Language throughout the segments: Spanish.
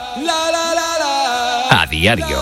A diario.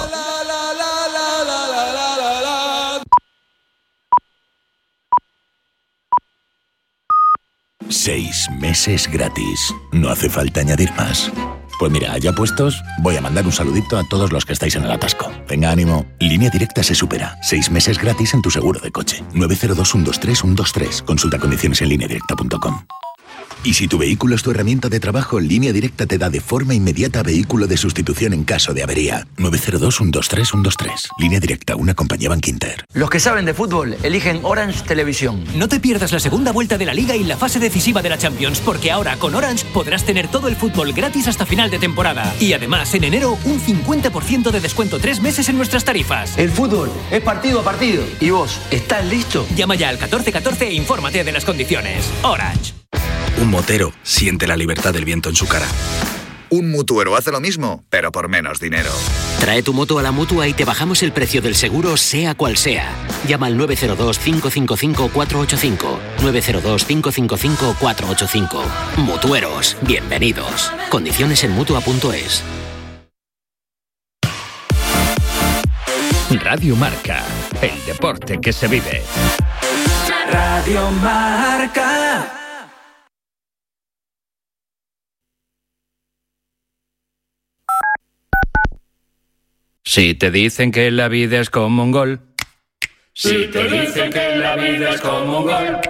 6 meses gratis. No hace falta añadir más. Pues mira, ya puestos, voy a mandar un saludito a todos los que estáis en el atasco. Venga, ánimo. Línea Directa se supera. 6 meses gratis en tu seguro de coche. 902-123-123. Consulta condiciones en lineadirecta.com. Y si tu vehículo es tu herramienta de trabajo, Línea Directa te da de forma inmediata vehículo de sustitución en caso de avería. 902-123-123. Línea Directa, una compañía Bankinter. Los que saben de fútbol eligen Orange Televisión. No te pierdas la segunda vuelta de la Liga y la fase decisiva de la Champions, porque ahora con Orange podrás tener todo el fútbol gratis hasta final de temporada. Y además, en enero, un 50% de descuento 3 meses en nuestras tarifas. El fútbol es partido a partido. ¿Y vos, estás listo? Llama ya al 1414 e infórmate de las condiciones. Orange. Un motero siente la libertad del viento en su cara. Un mutuero hace lo mismo, pero por menos dinero. Trae tu moto a la Mutua y te bajamos el precio del seguro, sea cual sea. Llama al 902-555-485. 902-555-485. Mutueros, bienvenidos. Condiciones en Mutua.es. Radio Marca, el deporte que se vive. Radio Marca. Si te dicen que la vida es como un gol. Si te dicen que la vida es como un gol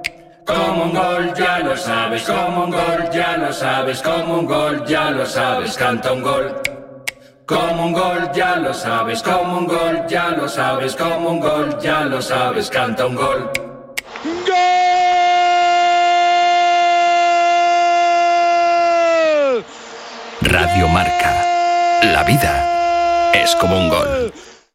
ya lo sabes, como un gol ya lo sabes, como un gol ya lo sabes, canta un gol. Como un gol ya lo sabes, como un gol ya lo sabes, como un gol ya lo sabes, canta un gol. Radio Marca, la vida es como un gol.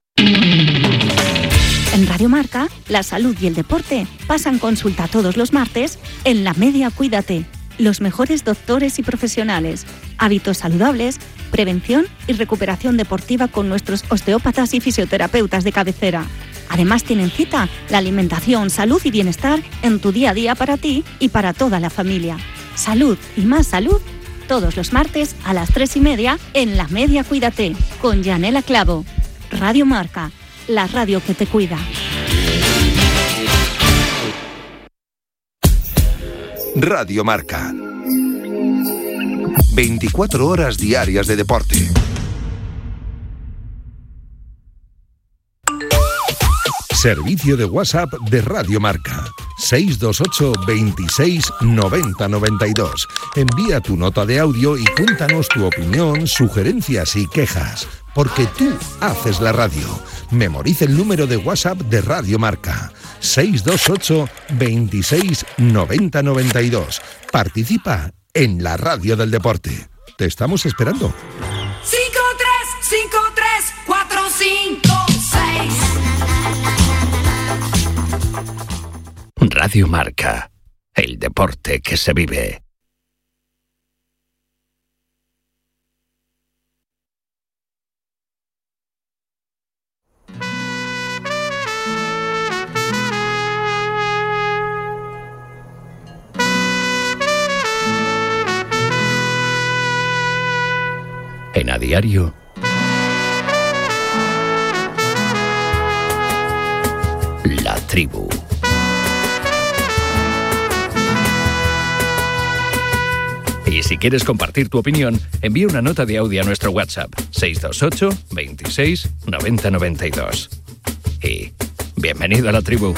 En Radio Marca, la salud y el deporte pasan consulta todos los martes en La Media Cuídate. Los mejores doctores y profesionales, hábitos saludables, prevención y recuperación deportiva con nuestros osteópatas y fisioterapeutas de cabecera. Además tienen cita la alimentación, salud y bienestar en tu día a día para ti y para toda la familia. Salud y más salud todos los martes a las 3:30 en La Media Cuídate con Yanela Clavo. Radio Marca, la radio que te cuida. Radio Marca. 24 horas diarias de deporte. Servicio de WhatsApp de Radio Marca. 628 26 90 92. Envía tu nota de audio y cuéntanos tu opinión, sugerencias y quejas. Porque tú haces la radio. Memoriza el número de WhatsApp de Radio Marca. 628 26 90 92. Participa en la radio del deporte. Te estamos esperando. 5-3-5-3-4-5-6. Radio Marca, el deporte que se vive. En A Diario, La Tribu. Y si quieres compartir tu opinión, envía una nota de audio a nuestro WhatsApp 628 26 90 92. Y bienvenido a la tribu.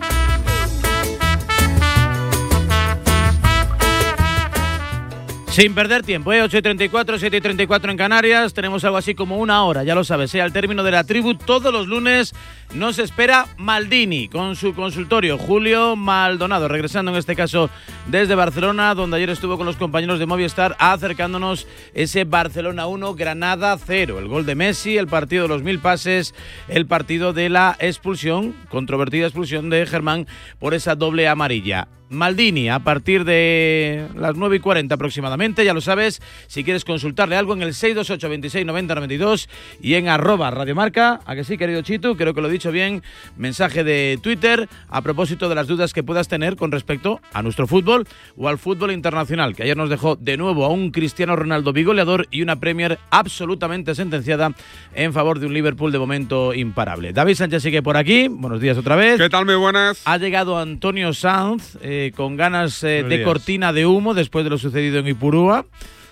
Sin perder tiempo, 8:34, 7:34 en Canarias. Tenemos algo así como una hora, ya lo sabes, al término de la tribu. Todos los lunes nos espera Maldini con su consultorio. Julio Maldonado, regresando en este caso desde Barcelona, donde ayer estuvo con los compañeros de Movistar acercándonos ese Barcelona 1, Granada 0. El gol de Messi, el partido de los 1000 pases, el partido de la expulsión, controvertida expulsión de Germán por esa doble amarilla. Maldini a partir de las 9:40 aproximadamente, ya lo sabes, si quieres consultarle algo en el 628 26 90 92 y en @radiomarca, ¿a que sí, querido Chitu? Creo que lo he dicho bien, mensaje de Twitter a propósito de las dudas que puedas tener con respecto a nuestro fútbol o al fútbol internacional, que ayer nos dejó de nuevo a un Cristiano Ronaldo bigoleador y una Premier absolutamente sentenciada en favor de un Liverpool de momento imparable. David Sánchez sigue por aquí, buenos días otra vez. ¿Qué tal? Muy buenas. Ha llegado Antonio Sanz con ganas de cortina de humo después de lo sucedido en Ipurúa.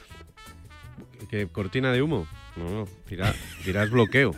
¿Qué cortina de humo? No, dirás bloqueo.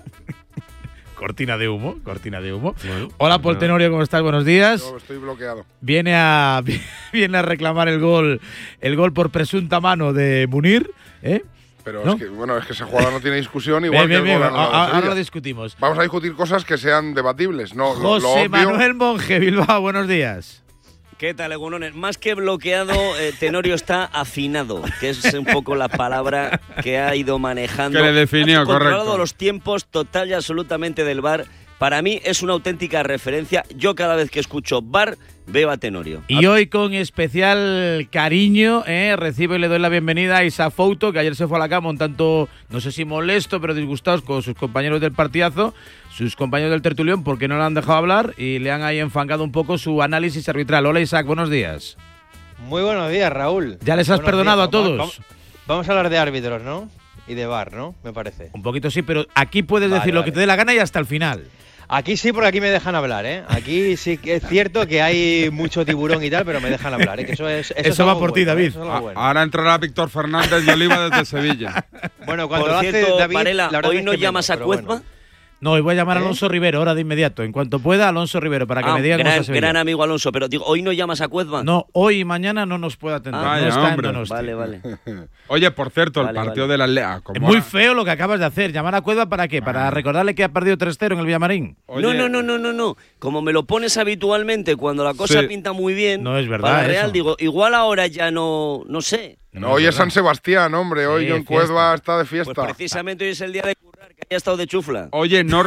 Cortina de humo. Bueno, Hola, Paul Tenorio, ¿cómo estás? Buenos días. Yo estoy bloqueado. Viene a reclamar el gol por presunta mano de Munir, ¿eh? Pero ¿no? es que esa jugada no tiene discusión, igual que el gol ahora lo discutimos. Vamos a discutir cosas que sean debatibles, ¿no? José Manuel Monge, Bilbao, buenos días. ¿Qué tal, Egunones? Más que bloqueado, Tenorio está afinado, que es un poco la palabra que ha ido manejando. Que le definió, correcto. Controlado los tiempos total y absolutamente del VAR. Para mí es una auténtica referencia. Yo cada vez que escucho VAR veo a Tenorio. Y hoy con especial cariño recibo y le doy la bienvenida a Isa Fouto, que ayer se fue a la cama un tanto, no sé si molesto, pero disgustados con sus compañeros del partidazo, sus compañeros del tertulión, porque no le han dejado hablar y le han ahí enfangado un poco su análisis arbitral. Hola Isaac, buenos días. Muy buenos días, Raúl. ¿Ya les has perdonado a todos? Vamos a hablar de árbitros, ¿no? Y de VAR, ¿no? Me parece. Un poquito sí, pero aquí puedes decir lo que te dé la gana y hasta el final. Aquí sí, porque aquí me dejan hablar, ¿eh? Aquí sí que es cierto que hay mucho tiburón y tal, pero me dejan hablar, ¿eh? Que eso va por ti, David. Ahora entrará Víctor Fernández y Oliva desde Sevilla. Bueno, cuando por lo cierto, hace David, Varela, ¿hoy no llamas a Cuezba? Bueno. No, hoy voy a llamar a Alonso Rivero ahora de inmediato. En cuanto pueda, Alonso Rivero, para que me diga cómo está Sevilla. Gran amigo Alonso, pero digo, ¿hoy no llamas a Cuezba? No, hoy y mañana no nos puede atender. Vaya, no está hombre. en Donosti. Vale. Oye, por cierto, el partido de la Lea. Es muy feo lo que acabas de hacer. ¿Llamar a Cuezba para qué? ¿Para recordarle que ha perdido 3-0 en el Villamarín? Oye. No. Como me lo pones habitualmente cuando la cosa pinta muy bien. No es verdad. Para Real, digo, igual ahora ya no sé. No, hoy es San Sebastián, hombre. Hoy John Cuezba está de fiesta. Pues precisamente hoy es el día de currar, que haya estado de chufla. Oye, no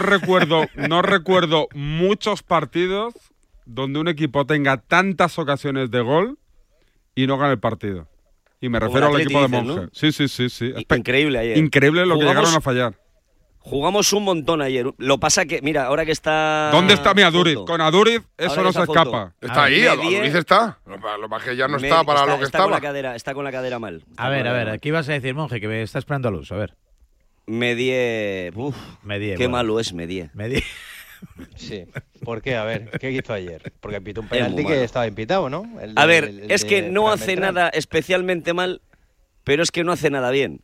recuerdo muchos partidos donde un equipo tenga tantas ocasiones de gol y no gane el partido. Y me refiero al equipo de Monge. ¿No? Sí. Increíble ayer. Increíble lo que llegaron a fallar. Jugamos un montón ayer. Lo pasa que, mira, ahora que está... ¿Dónde está mi Aduriz? Con Aduriz eso no se escapa. Está ahí, Aduriz está. Lo más que ya no está para lo que estaba. Está con la cadera mal. A ver, ¿qué ibas a decir, Monje? Que me está esperando a luz, a ver. Medié. Qué malo es Medié. Sí. ¿Por qué? A ver, ¿qué hizo ayer? Porque pitó un penalti que estaba impitado, ¿no? Es que no hace nada especialmente mal, pero es que no hace nada bien.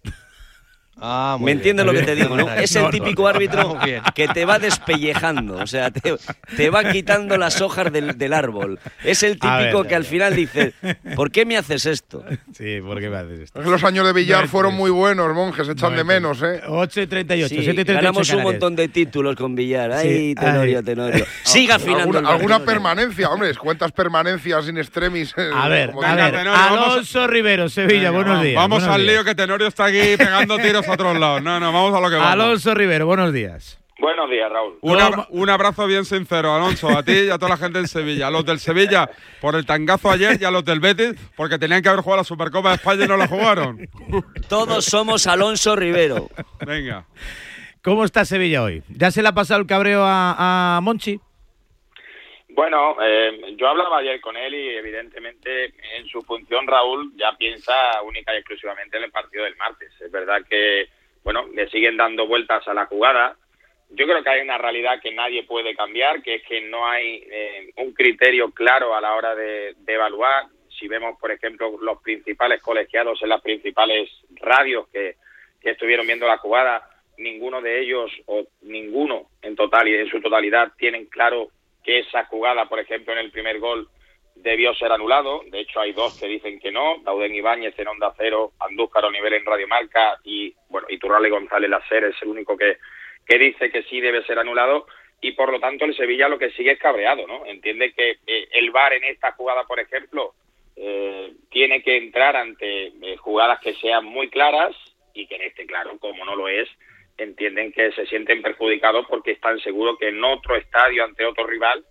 ¿Me entiendes lo que te digo, no? Es el típico árbitro que te va despellejando, o sea, te va quitando las hojas del árbol. Es el típico que al final dice, ¿por qué me haces esto? Sí, ¿por qué me haces esto? Es que los años de Villar fueron muy buenos, Monjes, se echan de menos, ¿eh? 8:38, sí, 7:38. Ganamos un montón de títulos con Villar. Ay, Tenorio. Siga afinando. ¿Alguna permanencia? Hombre, ¿cuántas permanencias in extremis? A ver, Alonso Rivero, Sevilla, buenos días. Vamos al lío, que Tenorio está aquí pegando tiros a otros lados. No, vamos a lo que vamos. Alonso Rivero, buenos días. Buenos días, Raúl. Un abrazo bien sincero, Alonso, a ti y a toda la gente en Sevilla. A los del Sevilla por el tangazo ayer y a los del Betis porque tenían que haber jugado la Supercopa de España y no la jugaron. Todos somos Alonso Rivero. Venga. ¿Cómo está Sevilla hoy? ¿Ya se le ha pasado el cabreo a Monchi? Bueno, yo hablaba ayer con él y evidentemente en su función Raúl ya piensa única y exclusivamente en el partido del martes. Es verdad que, bueno, le siguen dando vueltas a la jugada. Yo creo que hay una realidad que nadie puede cambiar, que es que no hay un criterio claro a la hora de evaluar. Si vemos, por ejemplo, los principales colegiados en las principales radios que estuvieron viendo la jugada, ninguno de ellos o ninguno en total y en su totalidad tienen claro que esa jugada, por ejemplo, en el primer gol debió ser anulado. De hecho, hay dos que dicen que no. Dauden Ibáñez en Onda Cero, Andújar Onivel en Radio Marca y, bueno, Iturralde González Lacer es el único que dice que sí debe ser anulado. Y, por lo tanto, el Sevilla lo que sigue es cabreado, ¿no? Entiende que el VAR en esta jugada, por ejemplo, tiene que entrar ante jugadas que sean muy claras y que en este, claro, como no lo es, entienden que se sienten perjudicados porque están seguros que en otro estadio ante otro rival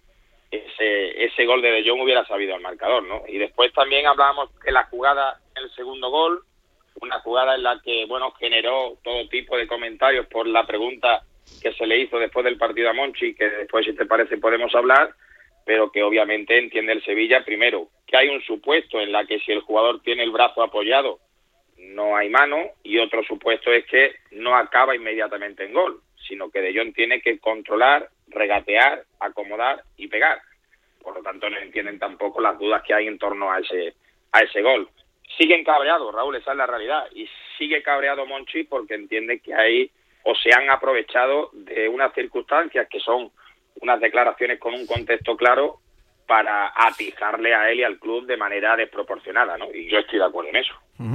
ese gol de Jong hubiera sabido al marcador, ¿no? Y después también hablábamos de la jugada, el segundo gol, una jugada en la que, bueno, generó todo tipo de comentarios por la pregunta que se le hizo después del partido a Monchi, que después, si te parece, podemos hablar, pero que obviamente entiende el Sevilla, primero, que hay un supuesto en la que si el jugador tiene el brazo apoyado, no hay mano, y otro supuesto es que no acaba inmediatamente en gol, sino que De Jong tiene que controlar, regatear, acomodar y pegar. Por lo tanto, no entienden tampoco las dudas que hay en torno a ese gol. Siguen cabreados, Raúl, esa es la realidad, y sigue cabreado Monchi porque entiende que ahí o se han aprovechado de unas circunstancias que son unas declaraciones con un contexto claro para atijarle a él y al club de manera desproporcionada, ¿no? Y yo estoy de acuerdo en eso.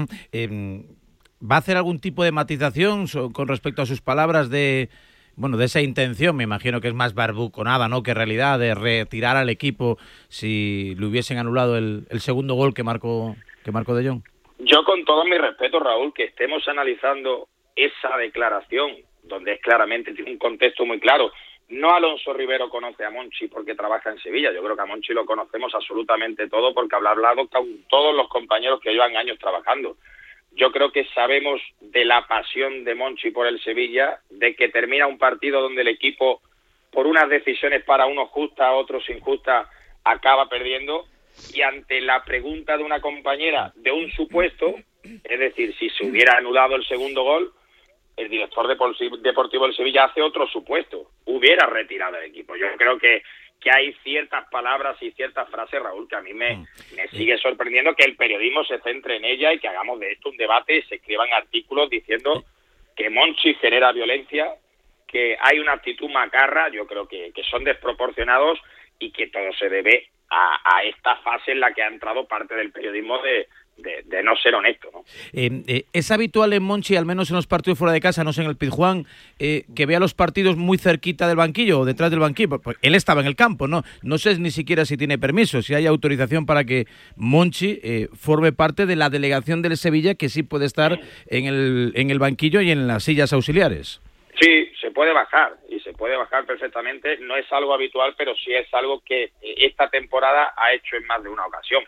¿Va a hacer algún tipo de matización con respecto a sus palabras de esa intención? Me imagino que es más barbuconada, ¿no?, que realidad, de retirar al equipo si le hubiesen anulado el segundo gol que marcó De Jong. Yo, con todo mi respeto, Raúl, que estemos analizando esa declaración, donde es claramente tiene un contexto muy claro. No Alonso Rivero conoce a Monchi porque trabaja en Sevilla. Yo creo que a Monchi lo conocemos absolutamente todo porque habrá hablado con todos los compañeros que llevan años trabajando. Yo creo que sabemos de la pasión de Monchi por el Sevilla, de que termina un partido donde el equipo, por unas decisiones para unos justas, otros injustas, acaba perdiendo, y ante la pregunta de una compañera de un supuesto, es decir, si se hubiera anulado el segundo gol, el director deportivo del Sevilla hace otro supuesto, hubiera retirado el equipo. Yo creo que hay ciertas palabras y ciertas frases, Raúl, que a mí me sigue sorprendiendo que el periodismo se centre en ella y que hagamos de esto un debate y se escriban artículos diciendo que Monchi genera violencia, que hay una actitud macarra. Yo creo que son desproporcionados y que todo se debe a esta fase en la que ha entrado parte del periodismo de no ser honesto, ¿no? ¿Es habitual en Monchi, al menos en los partidos fuera de casa, no sé, en el Pizjuán, que vea los partidos muy cerquita del banquillo o detrás del banquillo? Pues él estaba en el campo, ¿no? No sé ni siquiera si tiene permiso, si hay autorización para que Monchi forme parte de la delegación del Sevilla, que sí puede estar en el banquillo y en las sillas auxiliares. Sí, se puede bajar, y se puede bajar perfectamente. No es algo habitual, pero sí es algo que esta temporada ha hecho en más de una ocasión.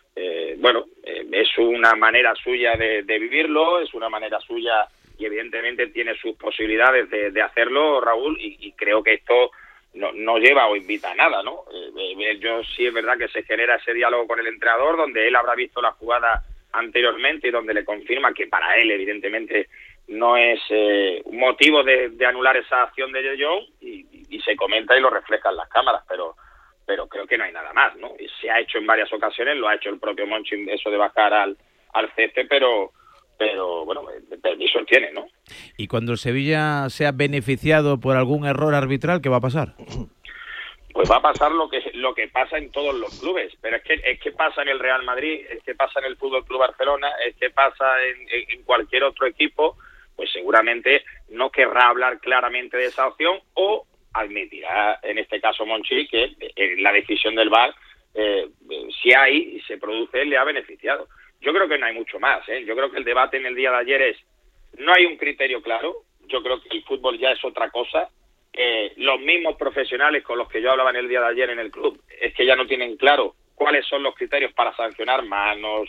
Es una manera suya de vivirlo, es una manera suya y evidentemente tiene sus posibilidades de hacerlo, Raúl, y creo que esto no lleva o invita a nada, ¿no? Yo sí es verdad que se genera ese diálogo con el entrenador, donde él habrá visto la jugada anteriormente y donde le confirma que para él evidentemente no es un motivo de anular esa acción de De Jong, y se comenta y lo refleja en las cámaras, pero creo que no hay nada más, ¿no? Se ha hecho en varias ocasiones, lo ha hecho el propio Monchi, eso de bajar al césped, pero bueno, permiso tiene, ¿no? ¿Y cuando el Sevilla sea beneficiado por algún error arbitral, qué va a pasar? Pues va a pasar lo que pasa en todos los clubes, pero es que pasa en el Real Madrid, es que pasa en el Fútbol Club Barcelona, es que pasa en cualquier otro equipo. Pues seguramente no querrá hablar claramente de esa opción, o admitirá, en este caso Monchi, que la decisión del VAR, si hay y se produce, le ha beneficiado. Yo creo que no hay mucho más, ¿eh? Yo creo que el debate en el día de ayer no hay un criterio claro. Yo creo que el fútbol ya es otra cosa. Los mismos profesionales con los que yo hablaba en el día de ayer en el club, es que ya no tienen claro cuáles son los criterios para sancionar manos,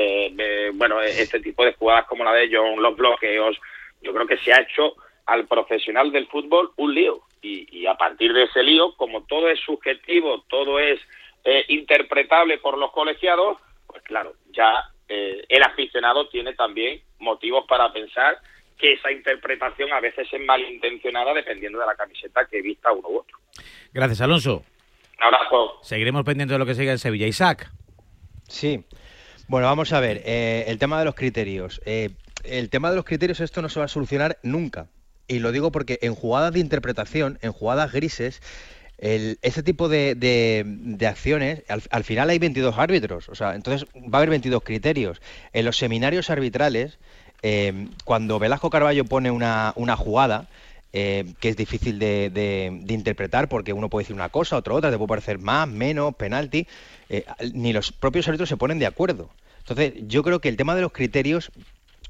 este tipo de jugadas como la de Jong, los bloqueos. Yo creo que se ha hecho al profesional del fútbol un lío, y a partir de ese lío, como todo es subjetivo, todo es interpretable por los colegiados, pues claro, ya el aficionado tiene también motivos para pensar que esa interpretación a veces es malintencionada dependiendo de la camiseta que vista uno u otro. Gracias, Alonso. Un abrazo. Seguiremos pendientes de lo que siga en Sevilla. Isaac. Sí. Bueno, vamos a ver. El tema de los criterios. Esto no se va a solucionar nunca. Y lo digo porque en jugadas de interpretación, en jugadas grises, ese tipo de acciones, al final hay 22 árbitros. O sea, entonces va a haber 22 criterios. En los seminarios arbitrales, cuando Velasco Carballo pone una jugada, que es difícil de interpretar porque uno puede decir una cosa, otra, te puede parecer más, menos, penalti, ni los propios árbitros se ponen de acuerdo. Entonces, yo creo que el tema de los criterios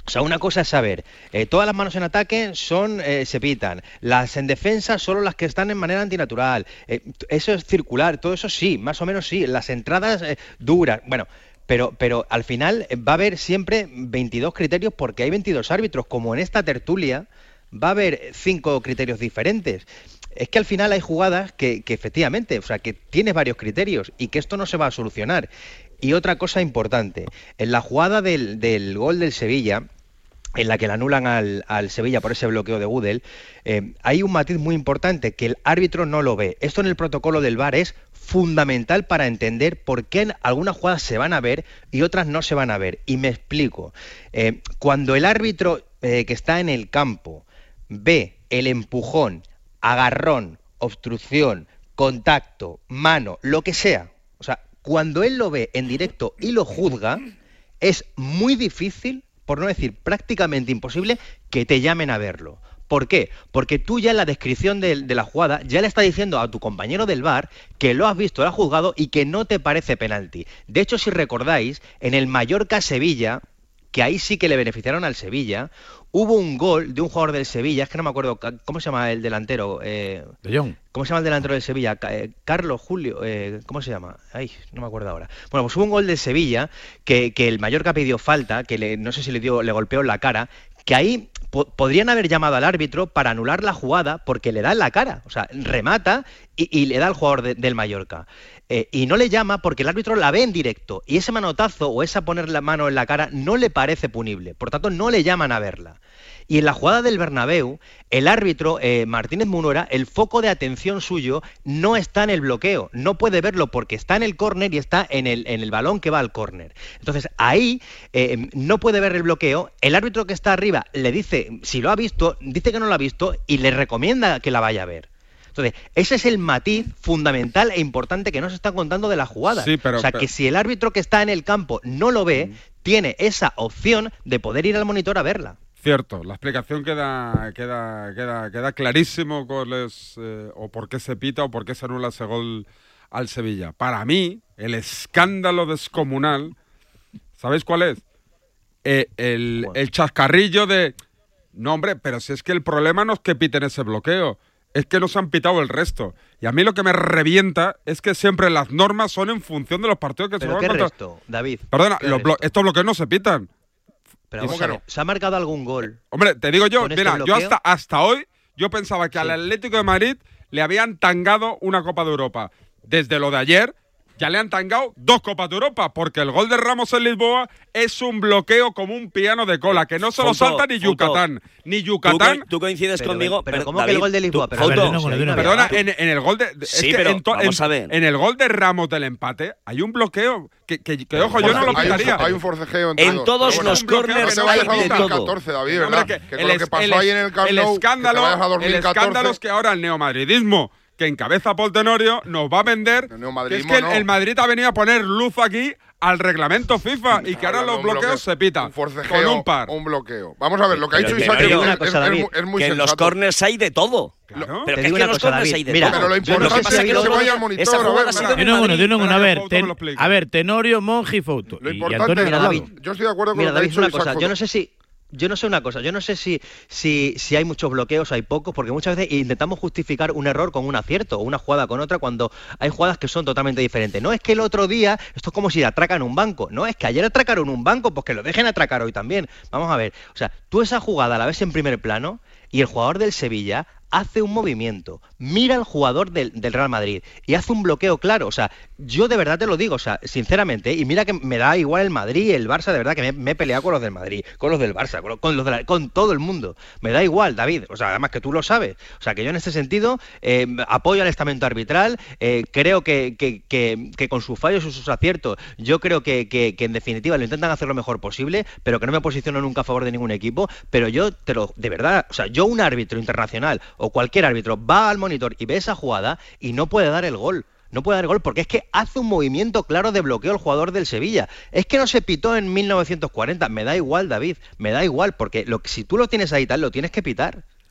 O sea, una cosa es saber, todas las manos en ataque se pitan, las en defensa solo las que están en manera antinatural, eso es circular, todo eso sí, más o menos sí, las entradas duras, bueno, pero al final va a haber siempre 22 criterios porque hay 22 árbitros, como en esta tertulia va a haber 5 criterios diferentes. Es que al final hay jugadas que efectivamente, o sea, que tienes varios criterios y que esto no se va a solucionar. Y otra cosa importante, en la jugada del gol del Sevilla, en la que le anulan al Sevilla por ese bloqueo de Gudel, hay un matiz muy importante que el árbitro no lo ve. Esto en el protocolo del VAR es fundamental para entender por qué algunas jugadas se van a ver y otras no se van a ver. Y me explico. Cuando el árbitro que está en el campo ve el empujón, agarrón, obstrucción, contacto, mano, lo que sea, o sea, cuando él lo ve en directo y lo juzga, es muy difícil, por no decir prácticamente imposible, que te llamen a verlo. ¿Por qué? Porque tú ya en la descripción de la jugada ya le estás diciendo a tu compañero del VAR que lo has visto, lo has juzgado y que no te parece penalti. De hecho, si recordáis, en el Mallorca-Sevilla, que ahí sí que le beneficiaron al Sevilla, hubo un gol de un jugador del Sevilla, es que no me acuerdo, ¿cómo se llama el delantero? De Jong. ¿Cómo se llama el delantero del Sevilla? Carlos, Julio, ¿cómo se llama? Ay, no me acuerdo ahora. Bueno, pues hubo un gol del Sevilla que el Mallorca pidió falta, que no sé si le golpeó en la cara, que ahí podrían haber llamado al árbitro para anular la jugada porque le da en la cara, o sea, remata y le da al jugador del Mallorca. Y no le llama porque el árbitro la ve en directo y ese manotazo o esa poner la mano en la cara no le parece punible, por tanto no le llaman a verla. Y en la jugada del Bernabéu, el árbitro, Martínez Munuera, el foco de atención suyo no está en el bloqueo, no puede verlo porque está en el córner y está en el balón que va al córner. Entonces ahí no puede ver el bloqueo, el árbitro que está arriba le dice, si lo ha visto, dice que no lo ha visto y le recomienda que la vaya a ver. Entonces, ese es el matiz fundamental e importante que nos está contando de la jugada. Sí, que si el árbitro que está en el campo no lo ve, tiene esa opción de poder ir al monitor a verla. Cierto, la explicación queda clarísimo o por qué se pita o por qué se anula ese gol al Sevilla. Para mí, el escándalo descomunal, ¿sabéis cuál es? El chascarrillo de... No, hombre, pero si es que el problema no es que piten ese bloqueo, es que no se han pitado el resto. Y a mí lo que me revienta es que siempre las normas son en función de los partidos que se juegan contra... ¿Qué resto, David? Perdona, estos bloqueos no se pitan. Pero vamos a ver, ¿se ha marcado algún gol? Hombre, te digo yo, mira, yo hasta hoy yo pensaba que al Atlético de Madrid le habían tangado una Copa de Europa. Desde lo de ayer ya le han tangado 2 Copas de Europa, porque el gol de Ramos en Lisboa es un bloqueo como un piano de cola, que no se lo salta ni Yucatán. Ni Yucatán. ¿Tú coincides conmigo? Pero ¿cómo David, que el gol de Lisboa? Perdona, en el gol de... Sí, es que vamos a ver. En el gol de Ramos del empate hay un bloqueo que ojo, yo no lo pitaría. Hay un forcejeo en todos los córners hay de todo. 2014, David, ¿verdad? Que con lo que pasó ahí en el Camp Nou, el escándalo es que ahora el neomadridismo que encabeza Pol Tenorio nos va a vender que es que el Madrid ha venido a poner luz aquí al reglamento FIFA y que ahora los bloqueos se pitan con un par. Un bloqueo. Vamos a ver, lo que ha dicho Isaac es muy que sensato. En los corners hay de todo. Claro. Pero que es que en los corners hay de todo. Pero lo importante es que se vaya al monitor. A ver, Tenorio, Monge y Fouto. Lo importante, David, yo estoy de acuerdo con lo que ha David, dicho una Isaac. cosa, yo no sé si hay muchos bloqueos o hay pocos, porque muchas veces intentamos justificar un error con un acierto o una jugada con otra cuando hay jugadas que son totalmente diferentes. No es que el otro día, esto es como si atracan un banco, no, es que ayer atracaron un banco, pues que lo dejen atracar hoy también. Vamos a ver, o sea, tú esa jugada la ves en primer plano y el jugador del Sevilla hace un movimiento, mira al jugador del Real Madrid y hace un bloqueo claro. O sea, yo de verdad te lo digo, o sea, sinceramente, y mira que me da igual el Madrid, el Barça, de verdad que me he peleado con los del Madrid, con los del Barça, con todo el mundo. Me da igual, David, o sea, además que tú lo sabes. O sea, que yo en este sentido apoyo al estamento arbitral, creo que con sus fallos y sus aciertos, yo creo que en definitiva lo intentan hacer lo mejor posible, pero que no me posiciono nunca a favor de ningún equipo. Pero yo de verdad, o sea, yo un árbitro internacional o cualquier árbitro va al monitor y ve esa jugada y no puede dar el gol. No puede dar el gol porque es que hace un movimiento claro de bloqueo el jugador del Sevilla. Es que no se pitó en 1940. Me da igual, David, me da igual, porque si tú lo tienes ahí tal, lo tienes que pitar.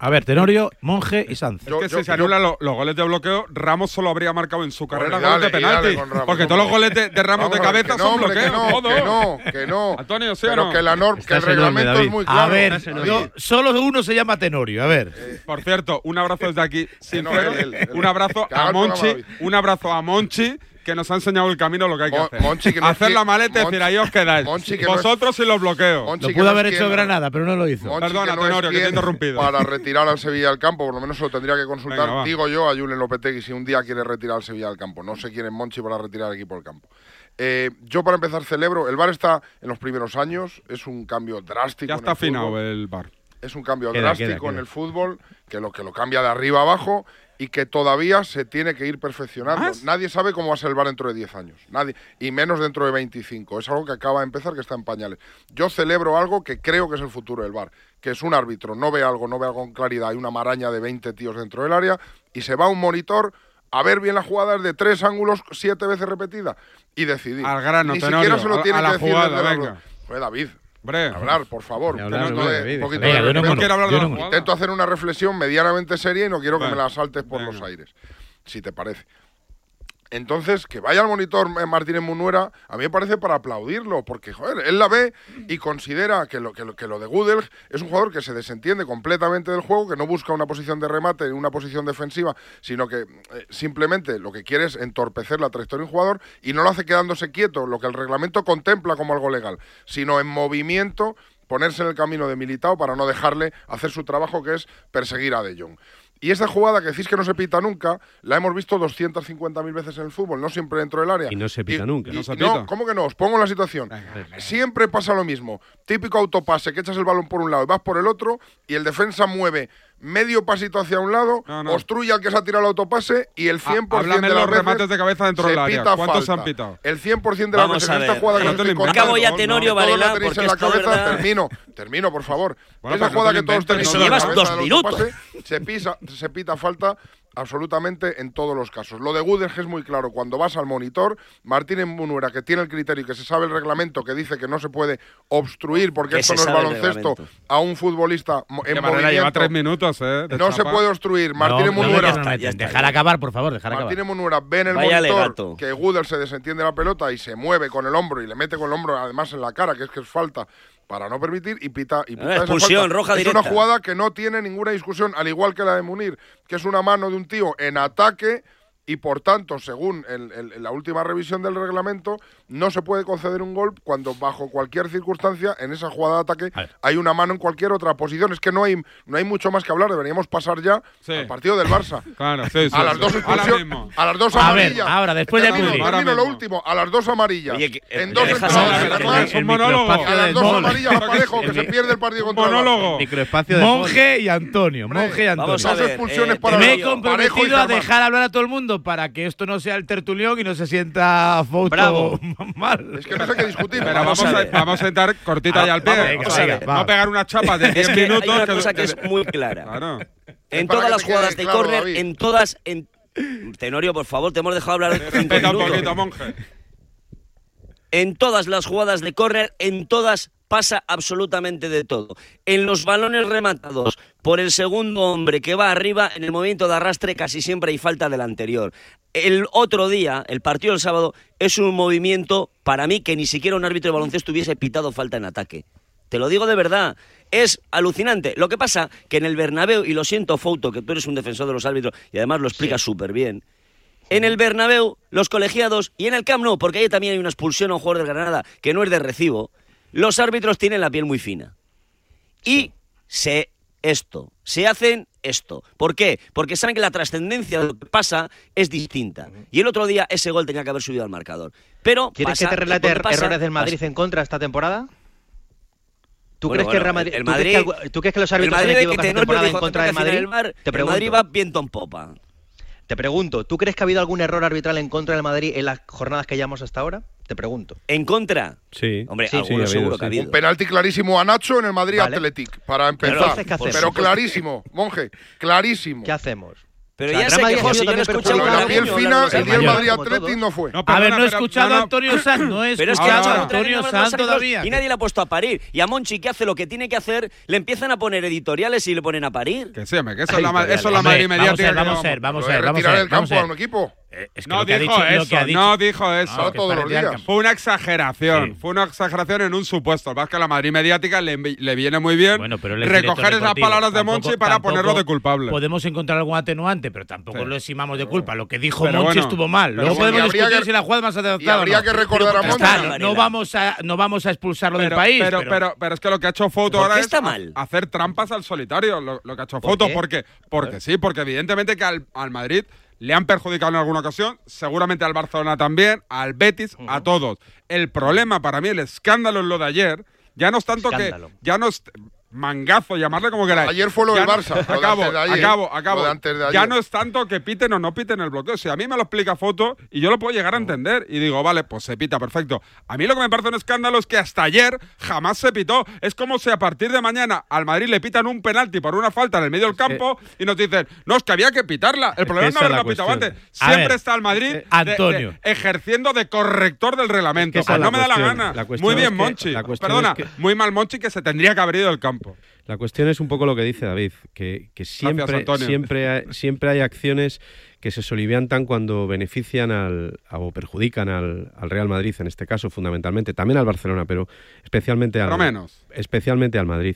A ver, Tenorio, Monge y Sanz. Es que si se anulan los goles de bloqueo, Ramos solo habría marcado en su carrera goles de penalti. Porque todos los goles de Ramos de cabeza son bloqueos. Que no. Antonio, ¿sí o pero no? que el reglamento es muy claro. A ver, solo uno se llama Tenorio, a ver. Por cierto, un abrazo desde aquí, sincero. Un abrazo a Monchi. Un abrazo a Monchi, que nos ha enseñado el camino lo que hay que hacer. Monchi, que no hacer la maleta y decir, ahí os quedáis. Vosotros y los bloqueos. Monchi, lo pudo haber hecho Granada, pero no lo hizo. Monchi, perdona, Tenorio, que te he interrumpido. Para retirar al Sevilla del campo, por lo menos se lo tendría que consultar, venga, digo yo, a Julen Lopetegui si un día quiere retirar al Sevilla del campo. No sé quién es Monchi para retirar al equipo del campo. Yo, para empezar, celebro. El VAR está en los primeros años. Es un cambio drástico. Ya está afinado el VAR. Es un cambio drástico en el fútbol, que lo cambia de arriba a abajo y que todavía se tiene que ir perfeccionando. ¿Más? Nadie sabe cómo va a ser el VAR dentro de 10 años. Nadie, y menos dentro de 25. Es algo que acaba de empezar, que está en pañales. Yo celebro algo que creo que es el futuro del VAR, que es un árbitro, no ve algo con claridad, hay una maraña de 20 tíos dentro del área y se va a un monitor a ver bien la jugada de 3 ángulos 7 veces repetida y decidir. Al grano, Ni Tenorio, siquiera se lo tiene a que la decir jugada, desde venga. David. Hombre, hablar, por favor. Intento hacer una reflexión medianamente seria y no quiero que me la saltes por los aires, si te parece. Entonces, que vaya al monitor Martínez Munuera, a mí me parece para aplaudirlo, porque, joder, él la ve y considera que lo de Gudelj es un jugador que se desentiende completamente del juego, que no busca una posición de remate ni una posición defensiva, sino que simplemente lo que quiere es entorpecer la trayectoria de un jugador y no lo hace quedándose quieto, lo que el reglamento contempla como algo legal, sino en movimiento, ponerse en el camino de Militao para no dejarle hacer su trabajo, que es perseguir a De Jong. Y esta jugada que decís que no se pita nunca, la hemos visto 250.000 veces en el fútbol, no siempre dentro del área. Y no se pita nunca. No, ¿cómo que no? Os pongo en la situación. Siempre pasa lo mismo. Típico autopase, que echas el balón por un lado y vas por el otro, y el defensa mueve medio pasito hacia un lado, obstruye al que se ha tirado el autopase y el 100% háblame de las los remates de cabeza dentro del área. ¿Cuántos se han pitado? El 100% de las veces en esta jugada que no estoy contando. Acabo ya, Tenorio Varela, porque en la esto cabeza, termino, por favor. Esa jugada que todos tenéis en la cabeza del autopase, se pita falta absolutamente en todos los casos. Lo de Gudelj es muy claro. Cuando vas al monitor, Martínez Munuera, que tiene el criterio y que se sabe el reglamento, que dice que no se puede obstruir, porque esto no es baloncesto, a un futbolista en movimiento. Lleva 3 minutos, no se puede obstruir. Martínez Munuera. Dejar acabar, por favor, Martínez Munuera ve en el monitor que Gudelj se desentiende la pelota y se mueve con el hombro y le mete con el hombro además en la cara, que es falta, para no permitir, y pita expulsión roja directa. Es una jugada que no tiene ninguna discusión, al igual que la de Munir, que es una mano de un tío en ataque y, por tanto, según la última revisión del reglamento, no se puede conceder un gol cuando, bajo cualquier circunstancia, en esa jugada de ataque hay una mano en cualquier otra posición. Es que no hay mucho más que hablar, deberíamos pasar ya al partido del Barça. Claro, a las dos expulsiones, a las dos amarillas. Ahora, después de termino lo último, a las 2 amarillas. En 2 entradas, un monólogo. A las 2 amarillas a Parejo, que se pierde el partido contra el Barça. Microespacio de Monje y Antonio. Vamos a ver, expulsiones para me he comprometido a dejar hablar a todo el mundo para que esto no sea el tertulión y no se sienta foto mal. Es que no sé qué discutir. Pero vamos a entrar cortita ya al pie. No pegar unas chapas de 10 minutos. Hay una cosa que es muy clara. Claro. En todas las jugadas de córner, en todas... Tenorio, por favor, te hemos dejado hablar 5 minutos. Un poquito, Monje. En todas las jugadas de córner, en todas pasa absolutamente de todo. En los balones rematados por el segundo hombre que va arriba, en el movimiento de arrastre casi siempre hay falta del anterior. El otro día, el partido del sábado, es un movimiento, para mí, que ni siquiera un árbitro de baloncesto hubiese pitado falta en ataque. Te lo digo de verdad. Es alucinante. Lo que pasa que en el Bernabéu, y lo siento, Fouto, que tú eres un defensor de los árbitros y además lo explicas súper bien, en el Bernabéu, los colegiados, y en el Camp Nou, porque ahí también hay una expulsión a un jugador del Granada que no es de recibo, los árbitros tienen la piel muy fina. Y se hacen esto. ¿Por qué? Porque saben que la trascendencia de lo que pasa es distinta. Y el otro día ese gol tenía que haber subido al marcador. Pero ¿quieres que te relate errores del Madrid en contra esta temporada? ¿Tú crees que el Madrid, ¿tú crees que los árbitros han equivocado esta temporada en contra del Madrid? El Madrid va viento en popa. Te pregunto, ¿tú crees que ha habido algún error arbitral en contra del Madrid en las jornadas que llevamos hasta ahora? Te pregunto. ¿En contra? Sí. Hombre, alguno seguro que ha habido. Un penalti clarísimo a Nacho en el Madrid Athletic, para empezar. Pero clarísimo, Monje, clarísimo. ¿Qué hacemos? Pero ya se quejó, si yo no he escuchado la piel fina, el día del Madrid-Atleti no fue. A ver, no he escuchado a Antonio Sanz, no he escuchado a Antonio Sanz todavía. Y nadie le ha puesto a parir. Y a Monchi, que hace lo que tiene que hacer, le empiezan a poner editoriales y le ponen a parir. Que sí, que eso es la Madrid mediática. Vamos a ver. Retirar el campo a un equipo. No dijo eso. Todos los días. Fue una exageración. Sí. Fue una exageración en un supuesto. Más que a la Madrid mediática le viene muy bien recoger esas palabras de Monchi para ponerlo de culpable. Podemos encontrar algún atenuante, pero tampoco lo eximamos de culpa. Lo que dijo Monchi estuvo mal. Luego podemos discutir si la jugada más adelantada. Y habría que recordar a Monchi. No vamos a expulsarlo del país. Pero es que lo que ha hecho Foto ahora es hacer trampas al solitario. Lo que ha hecho Foto. Porque evidentemente que al Madrid le han perjudicado en alguna ocasión, seguramente al Barcelona también, al Betis, a todos. El problema para mí, el escándalo en lo de ayer, ya no es tanto mangazo, llamarle como queráis. Ayer fue lo del Barça. Acabo. Ya no es tanto que piten o no piten el bloqueo. Si a mí me lo explica Foto y yo lo puedo llegar a entender y digo, vale, pues se pita, perfecto. A mí lo que me parece un escándalo es que hasta ayer jamás se pitó. Es como si a partir de mañana al Madrid le pitan un penalti por una falta en el medio del campo y nos dicen, no, es que había que pitarla. El problema es no haberlo pitado antes. Siempre está el Madrid ejerciendo de corrector del reglamento. No me da la gana. Muy bien, Monchi. Perdona, muy mal Monchi, que se tendría que haber ido del campo. La cuestión es un poco lo que dice David, que siempre hay acciones que se soliviantan cuando benefician o perjudican al Real Madrid, en este caso fundamentalmente, también al Barcelona, pero especialmente al Madrid.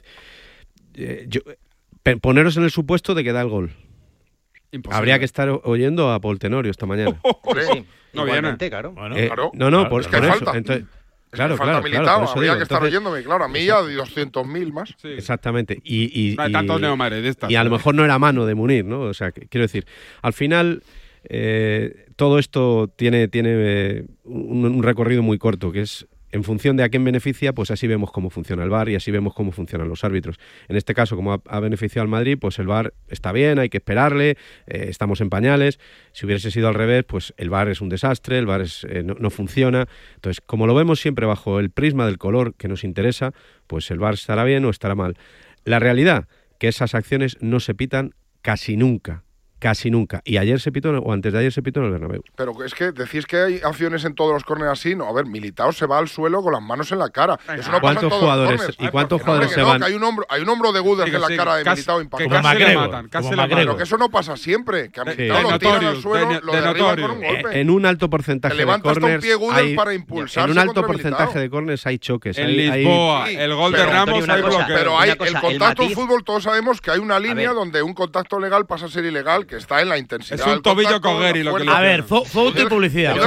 Poneros en el supuesto de que da el gol. Imposible. Habría que estar oyendo a Paul Tenorio esta mañana. No viene. Claro. Por es que eso. falta. Entonces, Claro, habría que estar oyéndome, claro, a mí ya 200.000 más. Sí. Exactamente. Y no hay tantos neomadridistas. Y a lo mejor no era mano de Munir, ¿no? O sea, quiero decir, al final todo esto tiene un recorrido muy corto, que es en función de a quién beneficia, pues así vemos cómo funciona el VAR y así vemos cómo funcionan los árbitros. En este caso, como ha beneficiado al Madrid, pues el VAR está bien, hay que esperarle, estamos en pañales. Si hubiese sido al revés, pues el VAR es un desastre, el VAR no funciona. Entonces, como lo vemos siempre bajo el prisma del color que nos interesa, pues el VAR estará bien o estará mal. La realidad, que esas acciones no se pitan casi nunca. Y ayer se pitó, o antes de ayer se pitó en el Bernabéu. Pero es que decís que hay acciones en todos los córneres así. No, a ver, Militao se va al suelo con las manos en la cara. Eso no pasa en todos los córneres. ¿Y cuántos jugadores se van? Hay un hombro de Guder en la cara de Militao impactado. Que casi le matan. Pero que eso no pasa siempre. Que a Militao lo tiran al suelo, lo derriban con un golpe. En un alto porcentaje de córneres en un alto porcentaje de córneres hay choques. En Lisboa, el gol de Ramos hay bloqueo. Pero el contacto en fútbol, todos sabemos que hay una línea donde un contacto legal pasa a ser ilegal, que está en la intensidad. Es un tobillo Cogueri lo que le A ver, foto y publicidad.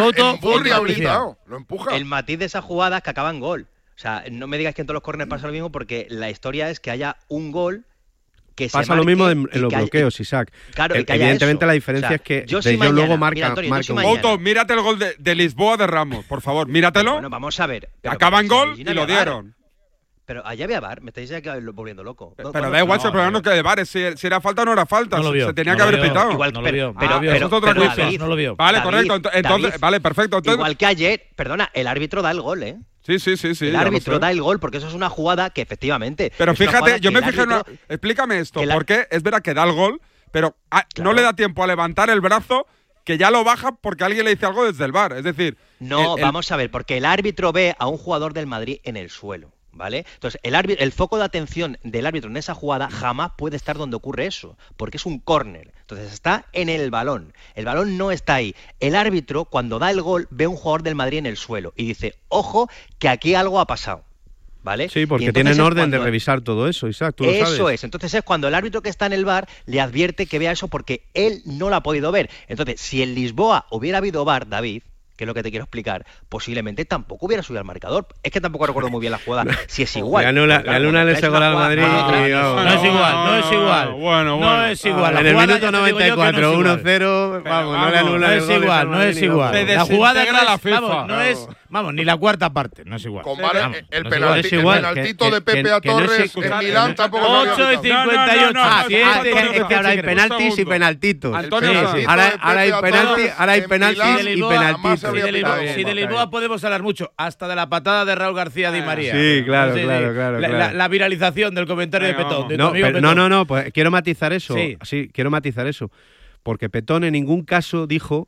Lo empuja. El matiz de esas jugadas que acaban gol. O sea, no me digas que en todos los córneres pasa lo mismo, porque la historia es que haya un gol que pasa lo mismo en los bloqueos, Isaac. Claro, evidentemente la diferencia es que De Jong luego marca un mírate el gol de Lisboa de Ramos, por favor, míratelo. Bueno, vamos a ver. Acaban gol y lo dieron. Pero allá había VAR, me estáis ya volviendo loco. Pero da igual, si el problema no es que de VAR, si era falta o no era falta, se tenía que haber pitado. Igual, no lo vio. Pero eso es otra cosa. No lo vio. Vale, correcto. Entonces, vale, perfecto. Entonces, igual que ayer, perdona, el árbitro da el gol, ¿eh? Sí. El árbitro da el gol porque eso es una jugada que efectivamente. Pero fíjate, yo me fijé en explícame esto, porque es verdad que da el gol, pero no le da tiempo a levantar el brazo, que ya lo baja porque alguien le dice algo desde el VAR. Es decir, no, vamos a ver, porque el árbitro ve a un jugador del Madrid en el suelo. ¿Vale? Entonces, el foco de atención del árbitro en esa jugada jamás puede estar donde ocurre eso, porque es un córner. Entonces, está en el balón. El balón no está ahí. El árbitro, cuando da el gol, ve a un jugador del Madrid en el suelo y dice, ojo, que aquí algo ha pasado. ¿Vale? Sí, porque tienen orden de revisar todo eso, Isaac, tú lo sabes. Eso es. Entonces es cuando el árbitro que está en el VAR le advierte que vea eso porque él no lo ha podido ver. Entonces, si en Lisboa hubiera habido VAR, David, que es lo que te quiero explicar, posiblemente tampoco hubiera subido al marcador. Es que tampoco recuerdo muy bien la jugada. Si es igual. La Luna le ese gol al Madrid. No es igual. Bueno. No es igual. En el minuto 94, 1-0. Vamos, no le anula. No es igual. La jugada que la FIFA. No es. Vamos, ni la cuarta parte, no es igual. El penaltito de Pepe a Torres en Milán tampoco. 8 y 58. Es que ahora hay penaltis y penaltitos. Ahora hay penaltis y penaltis. Si de Lisboa podemos hablar mucho, hasta de la patada de Raúl García Di María. Sí, claro. La viralización del comentario de Petón. No, pues quiero matizar eso. Sí, quiero matizar eso. Porque Petón en ningún caso dijo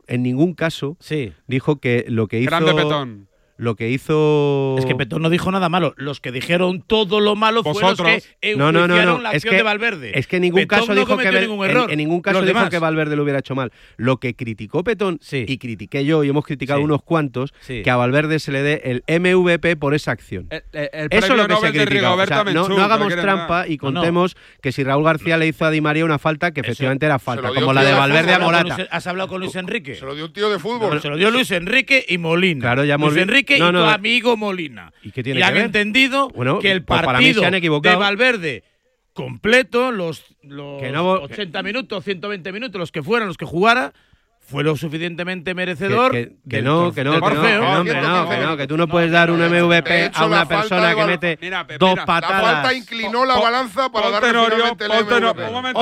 que lo que hizo... Grande Petón. Lo que hizo... Es que Petón no dijo nada malo. Los que dijeron todo lo malo fueron los que enjuiciaron la acción de Valverde. Es que en ningún caso dijo que en ningún caso dijo que Valverde lo hubiera hecho mal. Lo que criticó Petón, y critiqué yo, y hemos criticado unos cuantos, que a Valverde se le dé el MVP por esa acción. Eso es lo que se critica. O sea, no hagamos trampa y contemos que si Raúl García le hizo a Di María una falta, que efectivamente era falta, como la de Valverde a Morata. ¿Has hablado con Luis Enrique? Se lo dio un tío de fútbol. Se lo dio Luis Enrique y Molina. Claro, ya hemos visto. Y tu amigo Molina. ¿Y qué tiene y que han ver? entendido que el para mí partido se han equivocado. de Valverde completo, los 80 minutos, 120 minutos, los que fueran, los que jugara, fue lo suficientemente merecedor. Que tú no puedes dar un MVP a una persona que mete dos patadas. La falta inclinó la balanza para darle finalmente el MVP.